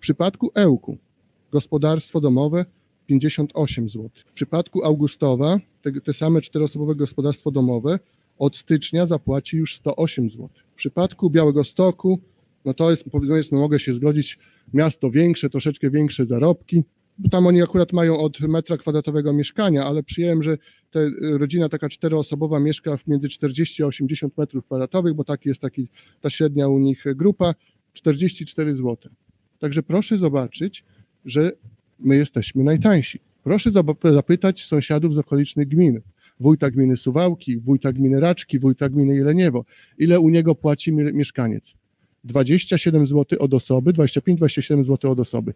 przypadku Ełku gospodarstwo domowe 58 zł. W przypadku Augustowa te same 4-osobowe gospodarstwo domowe od stycznia zapłaci już 108 zł. W przypadku Białegostoku, no to jest, powiedzmy, mogę się zgodzić, miasto większe, troszeczkę większe zarobki. Tam oni akurat mają od metra kwadratowego mieszkania, ale przyjąłem, że rodzina taka 4-osobowa mieszka między 40 a 80 metrów kwadratowych, bo tak jest ta średnia u nich grupa, 44 zł. Także proszę zobaczyć, że my jesteśmy najtańsi. Proszę zapytać sąsiadów z okolicznych gmin, wójta gminy Suwałki, wójta gminy Raczki, wójta gminy Jeleniewo, ile u niego płaci mieszkaniec. 27 zł od osoby, 25-27 zł od osoby.